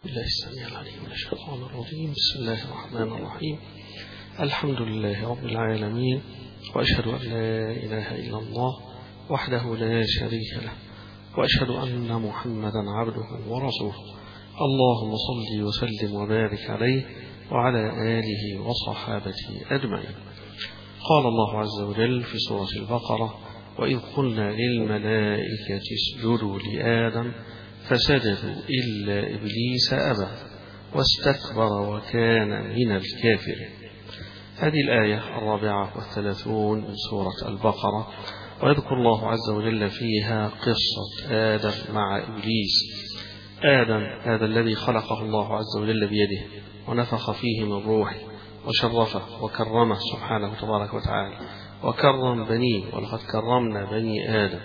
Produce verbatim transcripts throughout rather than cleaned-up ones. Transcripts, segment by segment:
بالله السميع العليم من الشيطان الرجيم. بسم الله الرحمن الرحيم. الحمد لله رب العالمين، وأشهد أن لا إله إلا الله وحده لا شريك له، وأشهد أن محمدا عبده ورسوله. اللهم صل وسلم وبارك عليه وعلى آله وصحابته أجمعين. قال الله عز وجل في سورة البقرة: وإذ قلنا للملائكة اسجدوا لآدم فسجدوا إلا إبليس أبى واستكبر وكان من الكافرين. هذه الآية الرابعة والثلاثون من سورة البقرة، ويذكر الله عز وجل فيها قصة آدم مع إبليس. آدم هذا الذي خلقه الله عز وجل بيده ونفخ فيه من روحه وشرفه وكرمه سبحانه تبارك وتعالى، وكرم بنيه، ولقد كرمنا بني آدم.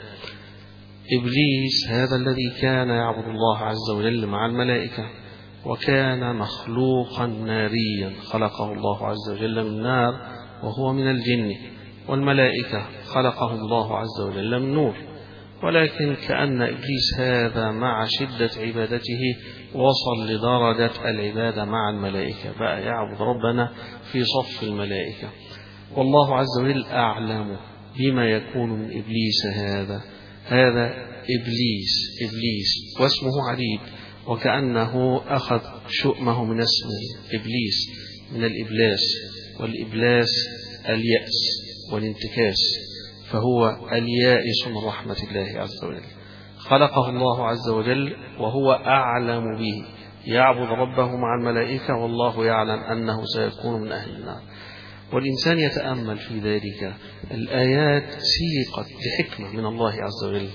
إبليس هذا الذي كان يعبد الله عز وجل مع الملائكة، وكان مخلوقا ناريا، خلقه الله عز وجل من نار وهو من الجن، والملائكة خلقه الله عز وجل من نور. ولكن كأن إبليس هذا مع شدة عبادته وصل لدرجة العبادة مع الملائكة، بقى يعبد ربنا في صف الملائكة، والله عز وجل أعلم بما يكون من إبليس. هذا هذا إبليس إبليس واسمه عديد، وكأنه أخذ شؤمه من اسم إبليس، من الإبلاس، والإبلاس اليأس والانتكاس، فهو اليائس من رحمة الله عز وجل. خلقه الله عز وجل وهو أعلم به، يعبد ربه مع الملائكة والله يعلم أنه سيكون من أهل النار. والإنسان يتأمل في ذلك. الآيات سيقت لحكمة من الله عز وجل،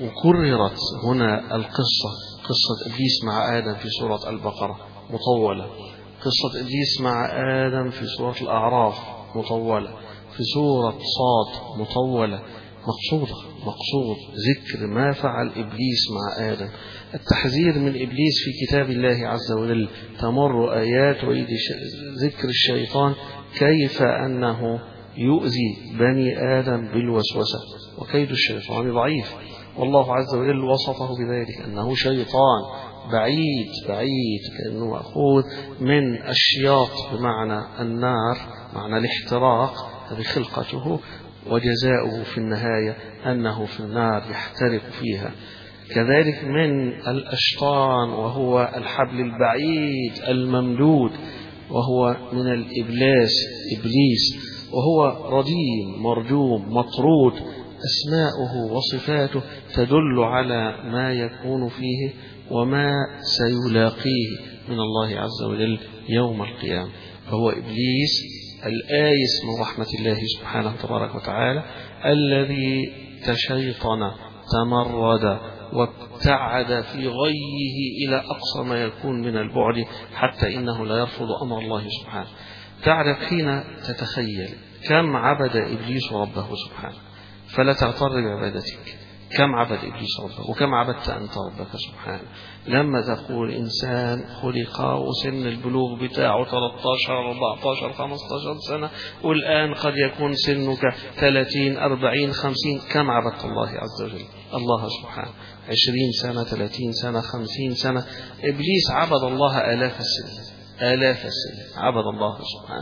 وكررت هنا القصة، قصة إبليس مع آدم في سورة البقرة مطولة، قصة إبليس مع آدم في سورة الأعراف مطولة، في سورة صاد مطولة. مقصودة مقصود ذكر ما فعل إبليس مع آدم، التحذير من إبليس في كتاب الله عز وجل. تمر آيات وإذ ذكر الشيطان كيف أنه يؤذي بني آدم بالوسوسة، وكيد الشيطان ضعيف، والله عز وجل وصفه بذلك أنه شيطان بعيد بعيد، كأنه مأخوذ من الشياط بمعنى النار، معنى الاحتراق، هذه خلقته، وجزاؤه في النهاية أنه في النار يحترق فيها. كذلك من الأشطان وهو الحبل البعيد الممدود، وهو من الإبلاس إبليس، وهو رديم مرجوم مطرود. أسماؤه وصفاته تدل على ما يكون فيه وما سيلاقيه من الله عز وجل يوم القيامة. فهو إبليس الآيس من رحمة الله سبحانه تبارك وتعالى، الذي تشيطن تمرد وابتعد في غيه إلى أقصى ما يكون من البعد، حتى إنه لا يرفض أمر الله سبحانه. تعرف حين تتخيل كم عبد إبليس ربه سبحانه، فلا تغتر بعبادتك. كم عبد إبليس ربه، وكم عبدت أنت ربك سبحانه. لما تقول إنسان خلق وسن البلوغ بتاعه ثلاثة عشر أربعة عشر خمسة عشر سنة، والآن قد يكون سنك ثلاثين أربعين خمسين، كم عبدت الله عز وجل الله سبحانه؟ عشرين سنة، ثلاثين سنة، خمسين سنة. إبليس عبد الله آلاف السنين، آلاف السنين عبد الله سبحانه،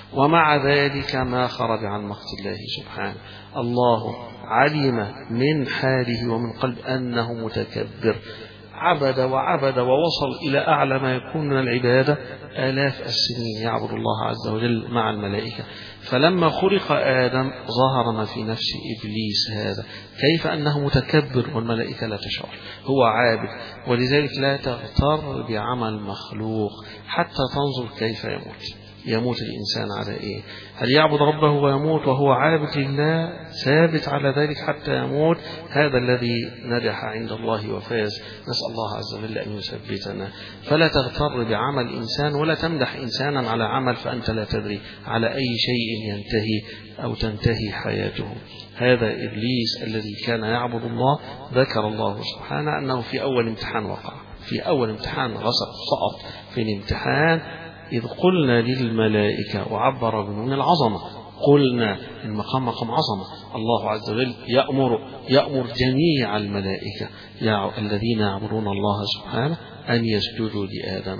ومع ذلك ما خرج عن مقت الله سبحانه. الله علم من حاله ومن قلب أنه متكبر، عبد وعبد ووصل إلى أعلى ما يكون من العبادة، آلاف السنين يعبد الله عز وجل مع الملائكة. فلما خلق آدم ظهر ما في نفس إبليس هذا، كيف أنه متكبر والملائكة لا تشعر، هو عابد. ولذلك لا تغتر بعمل مخلوق حتى تنظر كيف يموت. يموت الإنسان على إيه؟ هل يعبد ربه ويموت وهو عابد لله ثابت على ذلك حتى يموت؟ هذا الذي نجح عند الله وفاز. نسأل الله عز وجل أن يثبتنا. فلا تغتر بعمل إنسان، ولا تمدح إنسانا على عمل فأنت لا تدري على أي شيء ينتهي أو تنتهي حياته. هذا إبليس الذي كان يعبد الله، ذكر الله سبحانه أنه في أول امتحان وقع، في أول امتحان غسق سقط في الامتحان. إذ قلنا للملائكة، وعبر بنون العظمة، قلنا المقام مقام عظمة. الله عز وجل يأمر يأمر جميع الملائكة الذين يعبدون الله سبحانه أن يسجدوا لآدم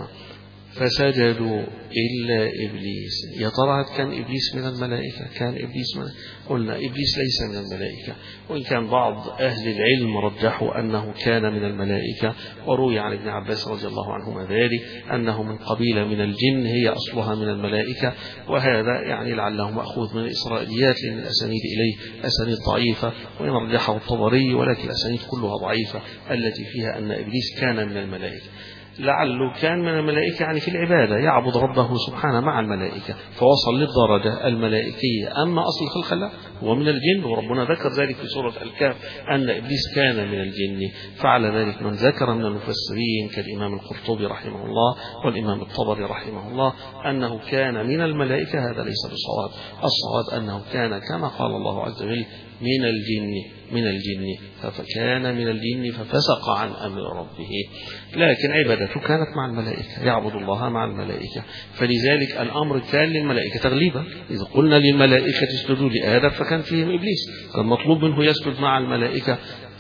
فسجدوا إلا إبليس. يا ترى كان إبليس من الملائكة؟ كان إبليس من قلنا إبليس ليس من الملائكة، وإن كان بعض أهل العلم رجحوا أنه كان من الملائكة، وروي عن ابن عباس رضي الله عنهما ذلك أنه من قبيلة من الجن هي أصلها من الملائكة، وهذا يعني لعله مأخوذ من الإسرائيليات لأن الأسانيد إليه أسانيد ضعيفة، وإن رجحه الطبري، ولكن الأسانيد كلها ضعيفة التي فيها أن إبليس كان من الملائكة. لعله كان من الملائكة يعني في العبادة يعبد ربه سبحانه مع الملائكة فوصل للدرجة الملائكية. أما أصل الخلق لا، هو من الجن، وربنا ذكر ذلك في سورة الكهف أن إبليس كان من الجن. فعلى ذلك من ذكر من المفسرين كالإمام القرطبي رحمه الله والإمام الطبري رحمه الله أنه كان من الملائكة، هذا ليس بصواب. الصواب أنه كان كما قال الله عز وجل من الجن من الجن فكان من الجن ففسق عن أمر ربه، لكن عبادته كانت مع الملائكة، يعبد الله مع الملائكة. فلذلك الأمر كان للملائكة تغليبا. إذا قلنا للملائكة اسجدوا لآدم فكان فيهم إبليس، كان مطلوب منه يسجد مع الملائكة،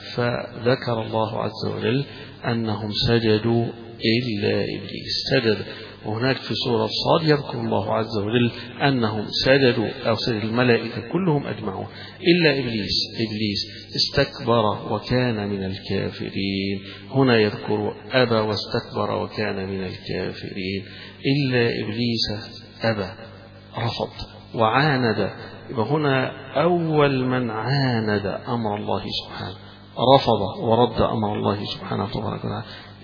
فذكر الله عز وجل أنهم سجدوا إلا إبليس سجد. وهناك في سورة صاد يذكر الله عز وجل أنهم سجدوا أو سجد الملائكة كلهم أجمعون إلا إبليس إبليس استكبر وكان من الكافرين. هنا يذكر أبى واستكبر وكان من الكافرين. إلا إبليس أبى رفض وعاند. هنا أول من عاند أمر الله سبحانه، رفض ورد أمر الله سبحانه تبارك وتعالى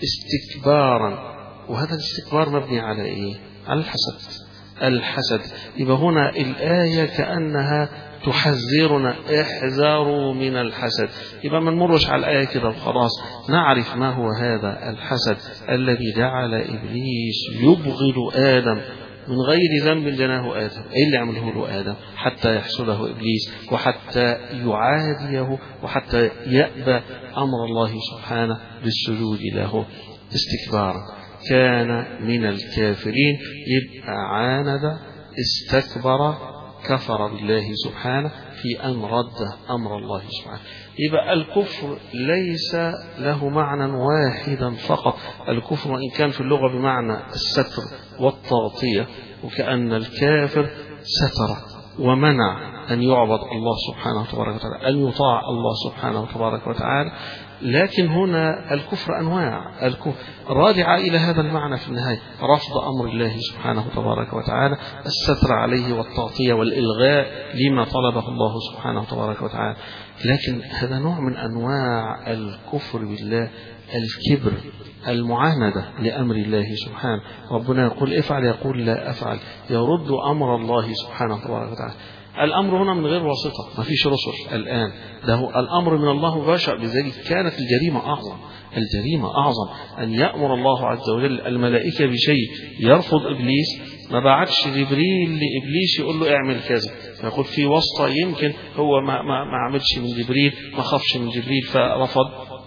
استكبارا. وهذا الاستكبار مبني على إيه؟ على الحسد. الحسد يبقى هنا الآية كأنها تحذرنا احذروا من الحسد. يبقى ما نمرش على الآية كده وخلاص، نعرف ما هو هذا الحسد الذي جعل إبليس يبغض آدم من غير ذنب جناه آدم. إيه اللي عمله له آدم حتى يحسده إبليس وحتى يعاديه وحتى يأبى أمر الله سبحانه بالسجود له؟ استكبارا. كان من الكافرين، يبقى عاند استكبر كفر بالله سبحانه في أن رد أمر الله سبحانه. يبقى الكفر ليس له معنى واحدا فقط. الكفر وإن كان في اللغة بمعنى الستر والتغطية، وكأن الكافر ستر ومنع أن يعبد الله سبحانه تبارك وتعالى، أن يطاع الله سبحانه تبارك وتعالى. لكن هنا الكفر أنواع، الكفر راجع إلى هذا المعنى في النهاية، رفض أمر الله سبحانه تبارك وتعالى، الستر عليه والتغطية والإلغاء لما طلبه الله سبحانه تبارك وتعالى. لكن هذا نوع من أنواع الكفر بالله، الكبر، المعاندة لأمر الله سبحانه. ربنا يقول افعل يقول لا أفعل، يرد أمر الله سبحانه تبارك وتعالى. الأمر هنا من غير واسطة، ما فيش رسل الآن، ده هو الأمر من الله مباشر. لذلك كانت الجريمة أعظم، الجريمة أعظم أن يأمر الله عز وجل الملائكة بشيء يرفض إبليس. ما بعتش جبريل لإبليس يقول له اعمل كذا، فيقول في واسطة، يمكن هو ما, ما, ما عملش من جبريل، ما خافش من جبريل فرفض.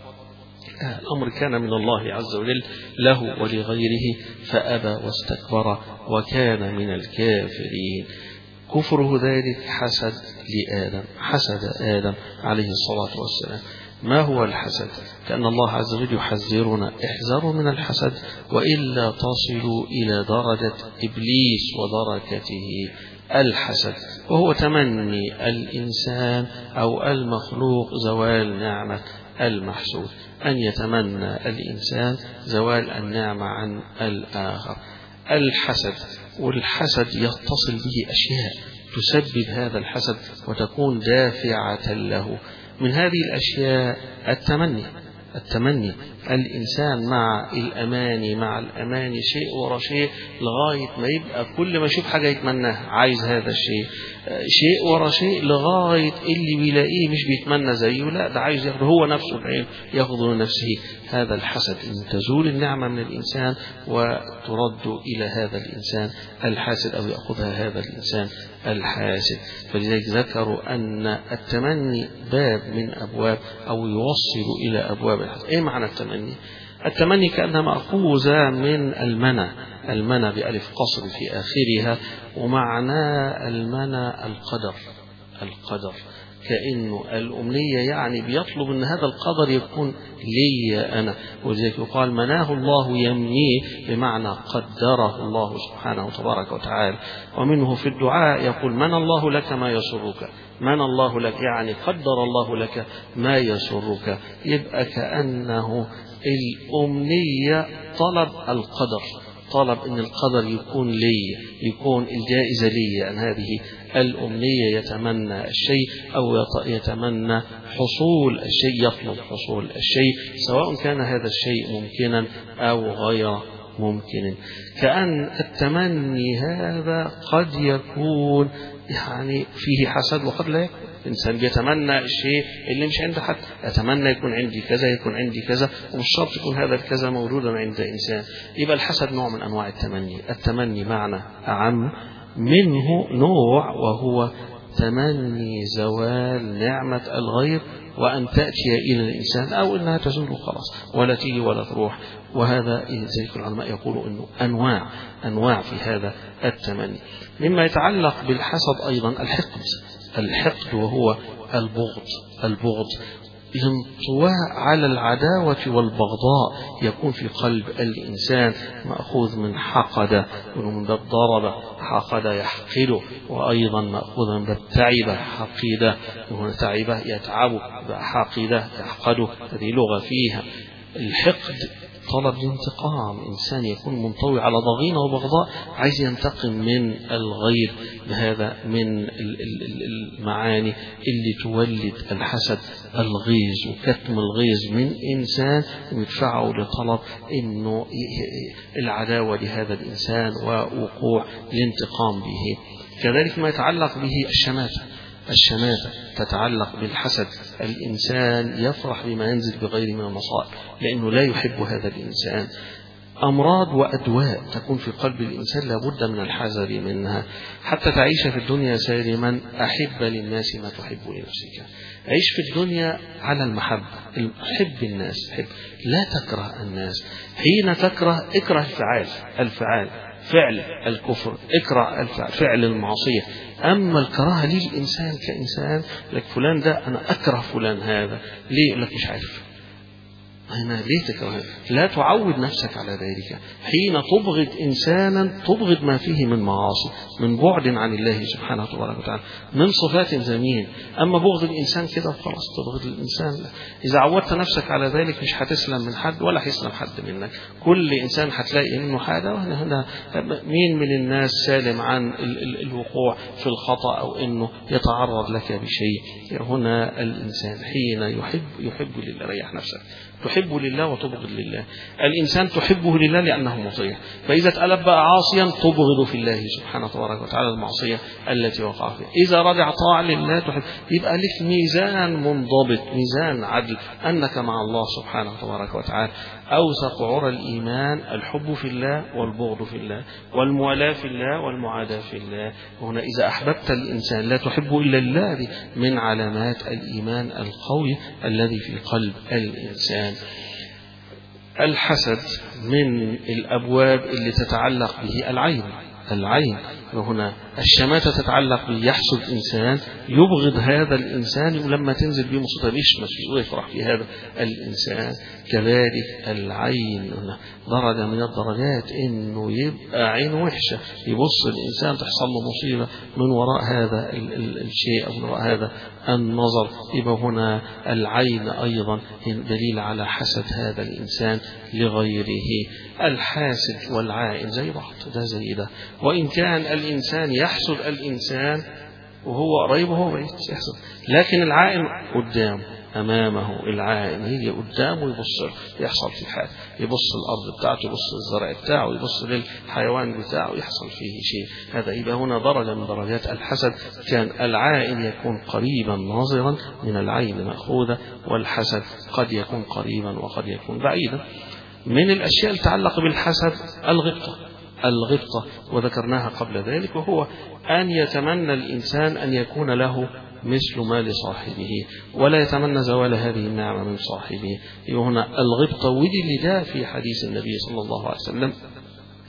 الأمر كان من الله عز وجل له ولغيره فأبى واستكبر وكان من الكافرين. كفره ذلك حسد لآدم، حسد آدم عليه الصلاة والسلام. ما هو الحسد؟ كأن الله عز وجل يحذرنا احذروا من الحسد وإلا تصلوا إلى درجة إبليس ودركته. الحسد وهو تمني الإنسان أو المخلوق زوال نعمة المحسود، أن يتمنى الإنسان زوال النعمة عن الآخر. الحسد، والحسد يتصل به أشياء تسبب هذا الحسد وتكون دافعة له. من هذه الأشياء التمني، التمني الإنسان مع الأماني مع الأماني شيء ورا شيء لغاية ما يبقى كل ما يشوف حاجة يتمناها، عايز هذا الشيء، شيء ورا شيء لغاية اللي بيلاقيه مش بيتمنى زيه، لا ده عايز ياخده هو نفسه بعين، ياخده لنفسه. هذا الحسد إن تزول النعمة من الإنسان وترد إلى هذا الإنسان الحاسد أو يأخذها هذا الإنسان الحاسد. فلذلك ذكروا أن التمني باب من أبواب أو يوصل إلى أبواب الحسد. إيه معنى التمني؟ التمني كأنها مأخوذة من المنى، المنى بألف قصر في آخرها، ومعنى المنى القدر، القدر. كأنه الأمنية يعني بيطلب أن هذا القدر يكون لي أنا، ولذلك يقال مناه الله يمنيه، بمعنى قدره الله سبحانه وتبارك وتعالى. ومنه في الدعاء يقول من الله لك ما يسرك، من الله لك يعني قدر الله لك ما يسرك. يبقى كأنه الأمنية طلب القدر، طلب أن القدر يكون لي، يكون الجائزة لي، أن هذه الأمنية يتمنى الشيء أو يتمنى حصول الشيء، يطلب حصول الشيء سواء كان هذا الشيء ممكنا أو غير ممكن. كأن التمني هذا قد يكون يعني فيه حسد وقد لا يكون. الإنسان بيتمنى الشيء اللي مش عند حد، أتمنى يكون عندي كذا، يكون عندي كذا، ومش شرط يكون هذا الكذا موجودا عند إنسان. يبقى الحسد نوع من أنواع التمني. التمني معنى أعم منه نوع، وهو تمني زوال نعمة الغير وأن تأتي إلى الإنسان أو أنها تزول خلاص ولا تيجي ولا تروح. وهذا زي العلماء يقولوا أنه أنواع أنواع في هذا التمني. مما يتعلق بالحسد أيضا الحقد. الحقد وهو البغض. البغض الانطواء على العداوة والبغضاء يكون في قلب الإنسان، مأخوذ من حقد، ومن باب ضرب حقد يحقد، وأيضا مأخوذ من باب تعب حقيدة، وهنا تعب يتعب، حقيدة يحقد، هذه لغة فيها. الحقد طلب الانتقام، إنسان يكون منطوي على ضغينة وبغضاء، عايز ينتقم من الغير. هذا من المعاني اللي تولد الحسد، الغيظ وكتم الغيظ من إنسان ويدفعه لطلب إنه العداوة لهذا الإنسان ووقوع الانتقام به. كذلك ما يتعلق به الشماتة. الشماتة تتعلق بالحسد، الإنسان يفرح بما ينزل بغير من المصائب لأنه لا يحب هذا الإنسان. أمراض وأدواء تكون في قلب الإنسان لابد من الحذر منها حتى تعيش في الدنيا سالما. أحب للناس ما تحب لنفسك. عيش في الدنيا على المحبة، حب الناس، حب، لا تكره الناس. حين تكره اكره الفعال الفعال فعل الكفر، اكره الفعل فعل المعصية. أما الكراهة للإنسان كإنسان، لك فلان ده أنا أكره فلان هذا، ليه؟ لك مش عارف هنا ليه تكره. لا تعود نفسك على ذلك. حين تبغض إنسانا تبغض ما فيه من معاصي، من بعد عن الله سبحانه وتعالى، من صفات ذميمة. أما بغض الإنسان كده خلاص تبغض الإنسان، لا. إذا عودت نفسك على ذلك مش هتسلم من حد ولا هيسلم حد منك. كل إنسان هتلاقي منه حاجة. وهنا هنا مين من الناس سالم عن ال ال الوقوع في الخطأ أو إنه يتعرض لك بشيء؟ هنا الإنسان حين يحب يحب لله. ريح نفسك، تحب لله وتبغض لله. الإنسان تحبه لله لأنه مطيع، فإذا تقلب بقى عاصيا تبغض في الله سبحانه تبارك وتعالى المعصية التي وقع فيها. إذا رجع طاعة لله تحب، يبقى لك ميزان منضبط، ميزان عدل، أنك مع الله سبحانه تبارك وتعالى. أوثق عرى الإيمان الحب في الله والبغض في الله والموالاة في الله والمعاداة في الله. وهنا إذا أحببت الإنسان لا تحب إلا الله، من علامات الإيمان القوي الذي في قلب الإنسان. الحسد من الأبواب اللي تتعلق به العين. العين وهنا الشماتة تتعلق به، يحسد إنسان يبغض هذا الإنسان، ولما تنزل به مصيبة يشمس ويفرح في هذا الإنسان. كذلك العين هنا درجة من الدرجات إنه يبقى عين وحشة، يبص الإنسان تحصل له مصيبة من وراء هذا ال ال الشيء أو من وراء هذا النظر. يبقى هنا العين أيضا دليل على حسد هذا الإنسان لغيره. الحاسد والعائن زي بعض، ده زي ده. وإن كان الإنسان يحسد الإنسان وهو قريب وهو بعيد يحسد، لكن العائن قدام أمامه. العائن يجي قدامه يبص، يحصل في حاجة، يبص الأرض بتاعته، يبص الزرع بتاعه، يبص للحيوان بتاعه، يحصل فيه شيء. هذا يبقى هنا درجة من درجات الحسد. كان العائن يكون قريبا ناظرا من العين مأخوذة، والحسد قد يكون قريبا وقد يكون بعيدا. من الأشياء اللي تتعلق بالحسد الغبطة. الغبطة وذكرناها قبل ذلك، وهو أن يتمنى الإنسان أن يكون له مثل ما لصاحبه ولا يتمنى زوال هذه النعمة من صاحبه. هنا الغبطة، ودي اللي جاء في حديث النبي صلى الله عليه وسلم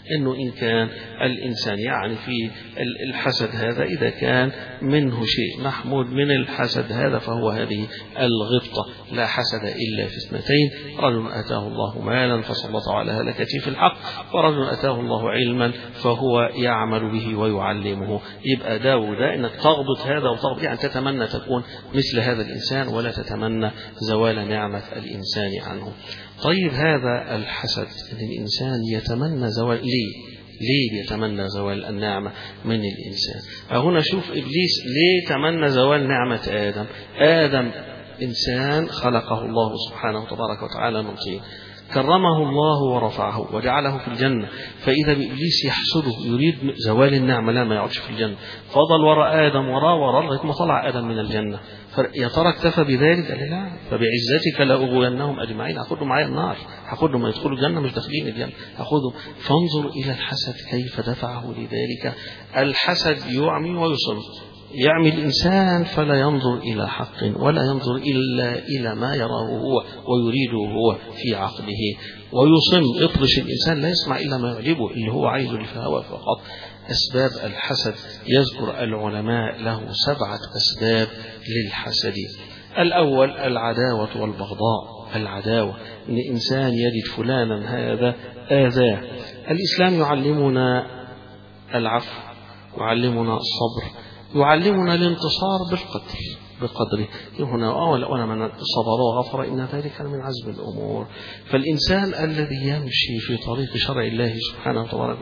إنه إن كان الإنسان يعني في الحسد هذا إذا كان منه شيء محمود من الحسد هذا فهو هذه الغبطة. لا حسد إلا في اثنتين: رجل آتاه الله مالا فسلطه على هلكته في الحق، ورجل آتاه الله علما فهو يعمل به ويعلمه. يبقى ده وده إنك تغبط هذا وتغبط، يعني تتمنى تكون مثل هذا الإنسان ولا تتمنى زوال نعمة الإنسان عنه. طيب هذا الحسد إن الإنسان يتمنى زوال، ليه؟ ليه يتمنى زوال النعمة من الإنسان؟ هنا شوف إبليس ليه تمنى زوال نعمة آدم. آدم إنسان خلقه الله سبحانه تبارك وتعالى من طين، كرمه الله ورفعه وجعله في الجنة، فإذا بإبليس يحسده يريد زوال النعمة لا ما يقعدش في الجنة، فضل وراء آدم وراء وراء لغاية ما طلع آدم من الجنة. يا ترى اكتفى بذلك؟ قال لا، فبعزتك لأغوينهم أجمعين، هاخدهم معايا النار، هاخدهم يدخلوا الجنة مش داخلين الجنة، هاخدهم. فانظر إلى الحسد كيف دفعه لذلك. الحسد يعمي ويصم، يعمي الإنسان فلا ينظر إلى حق ولا ينظر إلا إلى ما يراه هو ويريده هو في عقله، ويصم يطرش الإنسان لا يسمع إلا ما يعجبه اللي هو عايزه اللي في هواه فقط. أسباب الحسد يذكر العلماء له سبعة أسباب للحسد. الأول العداوة والبغضاء. العداوة إن إنسان يجد فلانا هذا آذاه. الإسلام يعلمنا العفو، يعلمنا الصبر، يعلمنا الانتصار بالقدر بقدره. هنا ولا من صبر وغفر إن ذلك من عزم الأمور. فالإنسان الذي يمشي في طريق شرع الله سبحانه وتعالى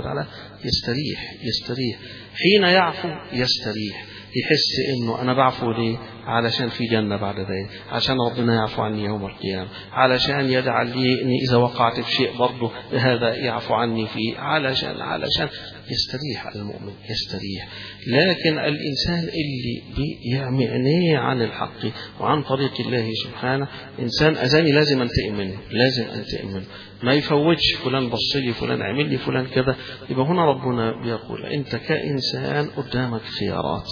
يستريح يستريح حين يعفو، يستريح يحس إنه أنا بعفو ليه؟ علشان في جنة بعد ذلك، عشان ربنا يعفو عني يوم القيامة، علشان يجعل لي إني إذا وقعت في شيء برضه هذا يعفو عني فيه، علشان علشان يستريح المؤمن يستريح. لكن الإنسان اللي بيعمي عينيه عن الحق وعن طريق الله سبحانه، إنسان أذاني لازم أنتقم منه، لازم أنتقم منه، ما يفوتش فلان بص لي فلان عمل لي فلان كذا. يبقى هنا ربنا بيقول أنت كإنسان قدامك خيارات،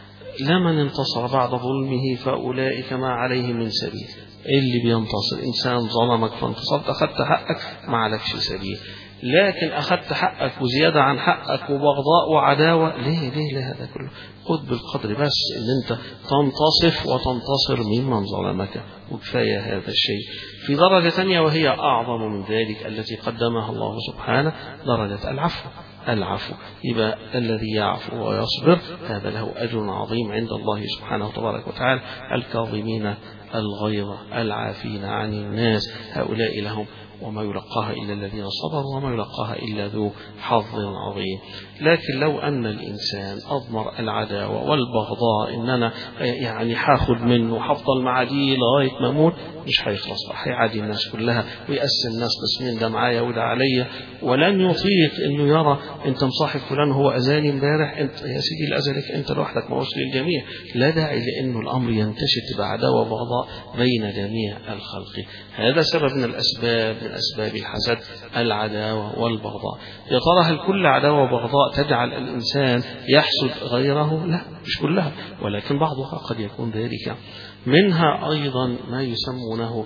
لمن انتصر بعد ظلمه فأولئك ما عليه من سبيل. اللي بينتصر إنسان ظلمك فانتصرت أخذت حقك ما عليكش سبيل، لكن أخذت حقك وزيادة عن حقك وبغضاء وعداوة، ليه ليه ليه هذا كله؟ خذ بالقدر بس إن أنت تنتصف وتنتصر ممن ظلمك، وكفاية هذا الشيء. في درجة ثانية وهي أعظم من ذلك التي قدمها الله سبحانه، درجة العفو. العفو يبقى الذي يعفو ويصبر هذا له أجر عظيم عند الله سبحانه وتبارك وتعالى. الكاظمين الغيظ العافين عن الناس هؤلاء لهم وما يلقاها إلا الذين صبروا وما يلقاها إلا ذو حظ عظيم. لكن لو أن الإنسان أضمر العداوة والبغضاء إن أنا يعني حاخد منه وحفضل مع دي لغاية ما أموت، مش هيخلص، هيعادي الناس كلها ويقسم الناس قسمين، ده معايا وده عليا، ولن يطيق إنه يرى أنت مصاحب فلان هو أذاني امبارح، أنت يا سيدي الأذى أنت لوحدك ما هوش للجميع. لا داعي لأنه الأمر ينتشر تبقى عداوة وبغضاء بين جميع الخلق. هذا سبب من الأسباب من أسباب الحسد، العداوة والبغضاء. يا ترى هل كل عداوة وبغضاء تجعل الإنسان يحسد غيره؟ لا، مش كلها، ولكن بعضها قد يكون ذلك. منها أيضا ما يسمونه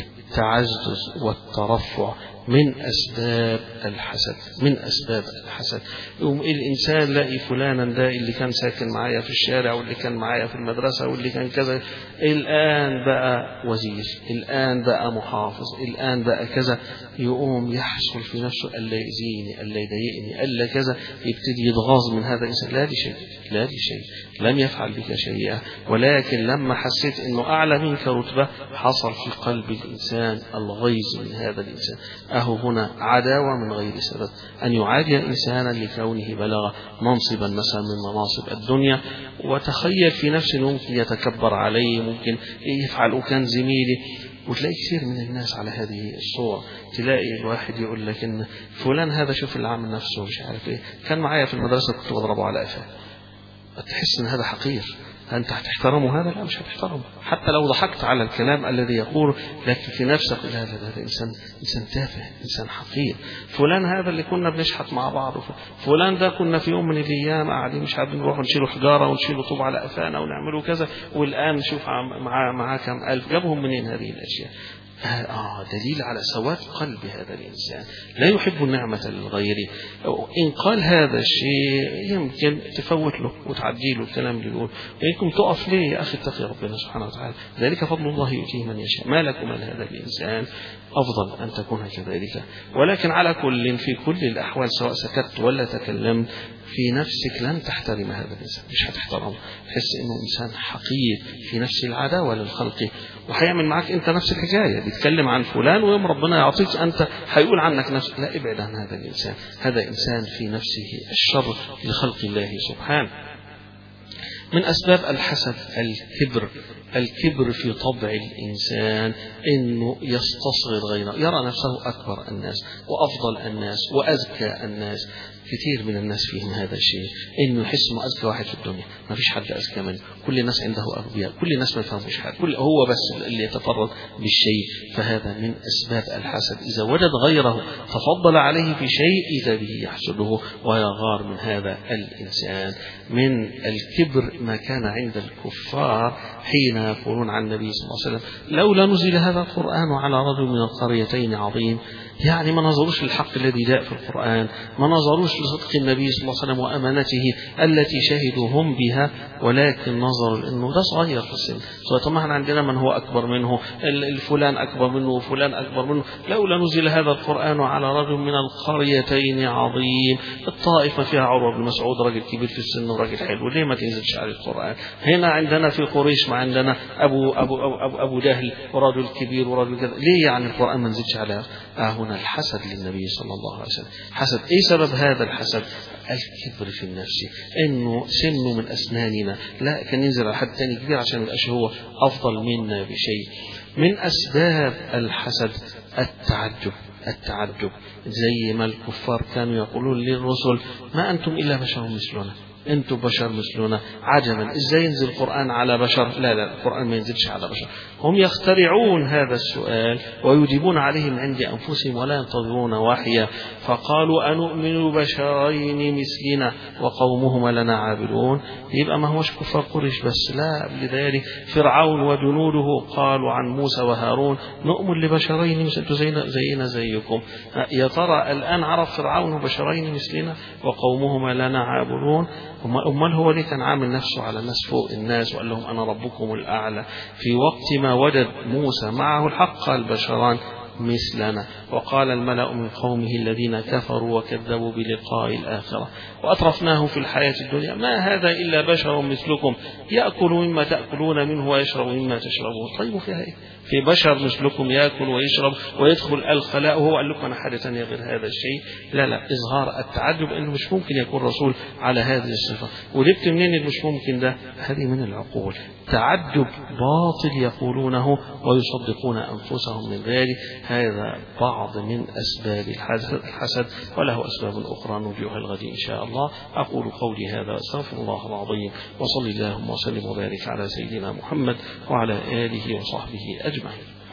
بالتعزز والترفع من أسباب الحسد، من أسباب الحسد. يوم الإنسان لاقي فلانا ده اللي كان ساكن معايا في الشارع واللي كان معايا في المدرسة واللي كان كذا، الآن بقى وزير، الآن بقى محافظ، الآن بقى كذا، يقوم يحصل في نفسه ألا يأذيني ألا يضايقني ألا كذا، يبتدي يتغاظ من هذا الإنسان. لا دي شيء لا دي شيء لم يفعل بك شيئا، ولكن لما حسيت أنه أعلى منك رتبة حصل في قلب الإنسان الغيظ من هذا الإنسان. أهو هنا عداوة من غير سبب، أن يعادي إنسانا لكونه بلغ منصبا مثلا من مناصب الدنيا، وتخيل في نفسه ممكن يتكبر عليه، ممكن يفعل وكان زميلي. وتلاقي كثير من الناس على هذه الصورة، تلاقي الواحد يقول لك إن فلان هذا شوف اللي عامل نفسه مش عارف إيه، كان معايا في المدرسة كنت بضربه على قفاه. تحس إن هذا حقير، أنت هتحترمه هذا؟ لا مش هتحترمه، حتى لو ضحكت على الكلام الذي يقول، لكن في نفسك لا لا هذا إنسان إنسان تافه، إنسان حقير. فلان هذا اللي كنا بنشحت مع بعض، فلان ده كنا في يوم من الأيام قاعدين مش عارفين نروح نشيله حجارة ونشيله طوب على قفانا ونعمله كذا، والآن نشوف معاه معاه كم ألف، جابهم منين هذه الأشياء؟ آه دليل على سواد قلب هذا الإنسان، لا يحب النعمة للغير. إن قال هذا الشيء يمكن تفوت له وتعدي له الكلام اللي يقول، ويمكن تقف ليه يا أخي اتقي ربنا سبحانه وتعالى، ذلك فضل الله يؤتيه من يشاء، ما لك ومن هذا الإنسان، أفضل أن تكون كذلك. ولكن على كل في كل الأحوال سواء سكت ولا تكلمت في نفسك لن تحترم هذا الإنسان، مش هتحترمه، تحس إنه إنسان حقير في نفس العداوة للخلق، وهيعمل معك أنت نفس الحكاية، بيتكلم عن فلان ويوم ربنا يعطيك أنت هيقول عنك نفس. لا، ابعد عن هذا الإنسان، هذا إنسان في نفسه الشر لخلق الله سبحانه. من أسباب الحسد الكبر، الكبر في طبع الإنسان إنه يستصغر غيره، يرى نفسه أكبر الناس وأفضل الناس وأذكى الناس. كثير من الناس فيهم هذا الشيء، إنه يحس إنه أذكى واحد في الدنيا، ما فيش حد أذكى منه، كل الناس عنده أغبياء، كل الناس ما يفهموش حاجة، كل هو بس اللي يتفرد بالشيء. فهذا من أسباب الحسد، إذا وجد غيره تفضل عليه في شيء إذا به يحسده ويغار من هذا الإنسان. من الكبر ما كان عند الكفار حين يقولون عن النبي صلى الله عليه وسلم لولا نزل هذا القرآن على رجل من القريتين عظيم، يعني ما نظروش للحق الذي جاء في القرآن، ما نظروش لصدق النبي صلى الله عليه وسلم وأمانته التي شهدوا هم بها، ولكن نظروا لأنه ده صغير في السن. طبعا عندنا من هو أكبر منه، الفلان أكبر منه وفلان أكبر منه، لولا نزل هذا القرآن على رجل من القريتين عظيم. الطائفة فيها عروة بن مسعود راجل كبير في السن وراجل حلو، ليه ما تنزلش على القرآن؟ هنا عندنا في قريش ما عندنا أبو أبو أبو, أبو جهل ورجل كبير ورجل كذا، ليه يعني القرآن ما نزلش على؟ آه هنا الحسد للنبي صلى الله عليه وسلم. حسد، ايه سبب هذا الحسد؟ الكبر في النفس، انه سنه من اسناننا، لا كان ينزل على حد تاني كبير عشان يبقاش هو افضل منا بشيء. من اسباب الحسد التعجب، التعجب زي ما الكفار كانوا يقولون للرسل ما انتم الا بشر مثلنا، انتم بشر مثلنا، عجبا ازاي ينزل القرآن على بشر؟ لا لا، القرآن ما ينزلش على بشر. هم يخترعون هذا السؤال ويجيبون عليه من عند أنفسهم ولا ينتظرون وحيا. فقالوا أنؤمن بشرين مثلنا وقومهما لنا عابدون. يبقى ما هوش كفار قريش بس، لا، قبل ذلك فرعون وجنوده قالوا عن موسى وهارون نؤمن لبشرين مثلنا زينا, زينا زيكم. يا ترى الآن عرف فرعون بشرين مثلنا وقومهما لنا عابدون؟ أمال هو ليه كان عامل نفسه على الناس فوق الناس وقال لهم أنا ربكم الأعلى؟ في وقت ما وجد موسى معه الحق البشران مثلنا. وقال الملأ من قومه الذين كفروا وكذبوا بلقاء الآخرة وأترفناه في الحياة الدنيا ما هذا إلا بشر مثلكم يأكل مما تأكلون منه ويشرب مما تشربون. طيب فيها إيه؟ في بشر مثلكم يأكل ويشرب ويدخل الخلاء وهو قال لكم أنا حاجة ثانية غير هذا الشيء؟ لا لا، إظهار التعجب إنه مش ممكن يكون رسول على هذه الصفة. وجبت منين اللي مش ممكن ده؟ هذه من العقول، تعجب باطل يقولونه ويصدقون أنفسهم من ذلك. هذا بعض من أسباب الحسد، وله أسباب أخرى نرجعها الغد إن شاء الله. أقول قولي هذا أستغفر الله العظيم، وصلي اللهم وسلم وبارك على سيدنا محمد وعلى آله وصحبه أجمعين.